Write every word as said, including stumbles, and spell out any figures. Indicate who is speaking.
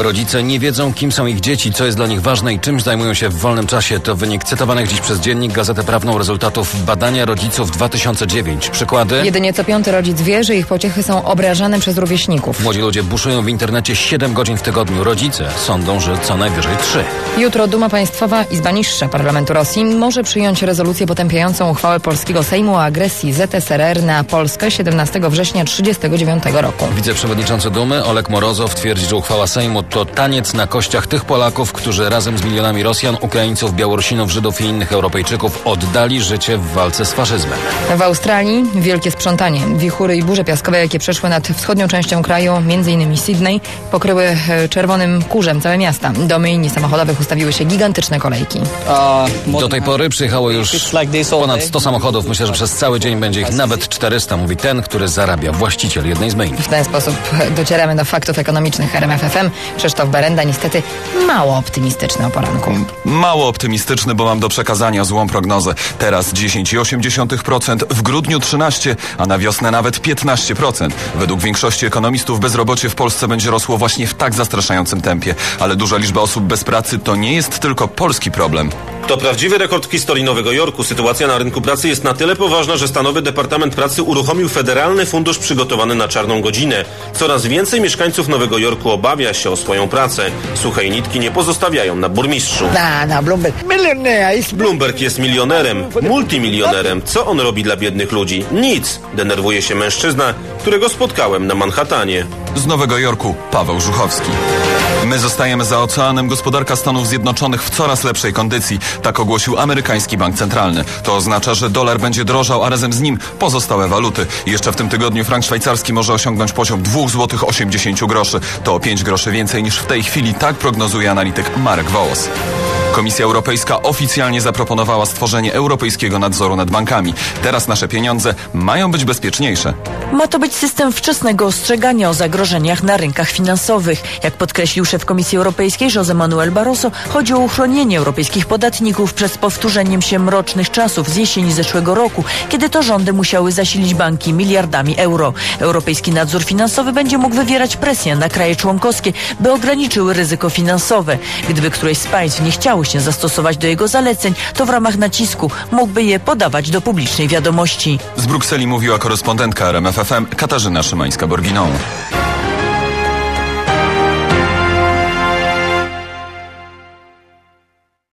Speaker 1: Rodzice nie wiedzą, kim są ich dzieci, co jest dla nich ważne i czym zajmują się w wolnym czasie. To wynik cytowanych dziś przez Dziennik, Gazetę Prawną rezultatów badania rodziców dwa tysiące dziewięć. Przykłady?
Speaker 2: Jedynie co piąty rodzic wie, że ich pociechy są obrażane przez rówieśników.
Speaker 1: Młodzi ludzie buszują w internecie siedem godzin w tygodniu. Rodzice sądzą, że co najwyżej trzy.
Speaker 2: Jutro Duma Państwowa, Izba Niższa Parlamentu Rosji, może przyjąć rezolucję potępiającą uchwałę polskiego Sejmu o agresji Z S R R na Polskę siedemnastego września tysiąc dziewięćset trzydziestego dziewiątego roku.
Speaker 1: Wiceprzewodniczący Dumy Oleg Morozow twierdzi, że uchwała Sejmu to taniec na kościach tych Polaków, którzy razem z milionami Rosjan, Ukraińców, Białorusinów, Żydów i innych Europejczyków oddali życie w walce z faszyzmem.
Speaker 2: W Australii wielkie sprzątanie. Wichury i burze piaskowe, jakie przeszły nad wschodnią częścią kraju, m.in. Sydney, pokryły czerwonym kurzem całe miasta. Do myjni samochodowych ustawiły się gigantyczne kolejki.
Speaker 1: Do tej pory przyjechało już ponad sto samochodów. Myślę, że przez cały dzień będzie ich nawet czterysta, mówi ten, który zarabia, właściciel jednej z myjni.
Speaker 2: W ten sposób docieramy do faktów ekonomicznych R M F F M. Krzysztof Berenda, niestety mało optymistyczny o poranku.
Speaker 3: Mało optymistyczny, bo mam do przekazania złą prognozę. Teraz dziesięć przecinek osiem procent, w grudniu trzynaście procent, a na wiosnę nawet piętnaście procent. Według większości ekonomistów bezrobocie w Polsce będzie rosło właśnie w tak zastraszającym tempie. Ale duża liczba osób bez pracy to nie jest tylko polski problem.
Speaker 4: To prawdziwy rekord w historii Nowego Jorku. Sytuacja na rynku pracy jest na tyle poważna, że stanowy Departament Pracy uruchomił Federalny Fundusz przygotowany na czarną godzinę. Coraz więcej mieszkańców Nowego Jorku obawia się o swoją pracę. Suchej nitki nie pozostawiają na burmistrzu.
Speaker 5: Na, na Bloomberg.
Speaker 4: Bloomberg jest milionerem, multimilionerem. Co on robi dla biednych ludzi? Nic. Denerwuje się mężczyzna, którego spotkałem na Manhattanie.
Speaker 3: Z Nowego Jorku Paweł Żuchowski. My zostajemy za oceanem. Gospodarka Stanów Zjednoczonych w coraz lepszej kondycji. Tak ogłosił amerykański bank centralny. To oznacza, że dolar będzie drożał, a razem z nim pozostałe waluty. Jeszcze w tym tygodniu frank szwajcarski może osiągnąć poziom dwa złote osiemdziesiąt groszy. To o pięć groszy więcej niż w tej chwili, tak prognozuje analityk Marek Wołos. Komisja Europejska oficjalnie zaproponowała stworzenie europejskiego nadzoru nad bankami. Teraz nasze pieniądze mają być bezpieczniejsze.
Speaker 6: Ma to być system wczesnego ostrzegania o zagrożeniach na rynkach finansowych. Jak podkreślił szef Komisji Europejskiej José Manuel Barroso, chodzi o uchronienie europejskich podatników przed powtórzeniem się mrocznych czasów z jesieni zeszłego roku, kiedy to rządy musiały zasilić banki miliardami euro. Europejski nadzór finansowy będzie mógł wywierać presję na kraje członkowskie, by ograniczyły ryzyko finansowe. Gdyby któreś z państw nie chciało się zastosować do jego zaleceń, to w ramach nacisku mógłby je podawać do publicznej wiadomości.
Speaker 3: Z Brukseli mówiła korespondentka R M F F M Katarzyna Szymańska-Borginą.